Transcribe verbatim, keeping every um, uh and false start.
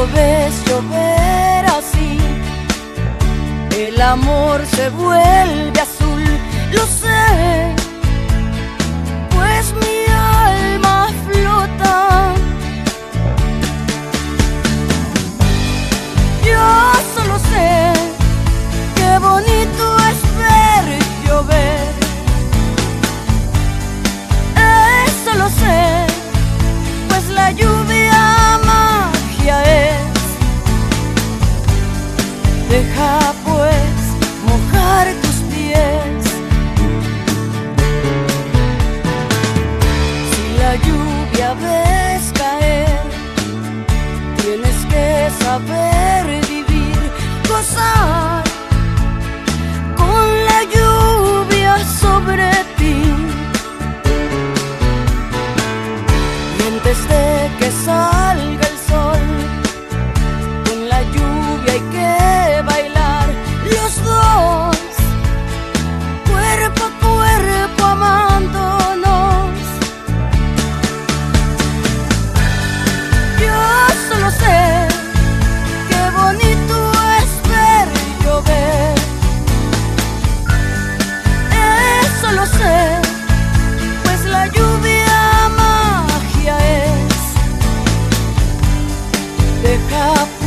Cuando ves llover así, el amor se vuelve azul, lo sé, pues mi alma flota. Yo solo sé qué bonito es ver llover. Eso lo sé, pues la lluvia magia es. Deja pues mojar tus pies. Si la lluvia ves caer, tienes que saber vivir, gozar con la lluvia sobre ti. Y antes de que salga el sol, con la lluvia hay que bailar los dos, cuerpo a cuerpo amándonos. Yo solo sé qué bonito es ver llover. Eso lo sé, pues la lluvia magia es. Deja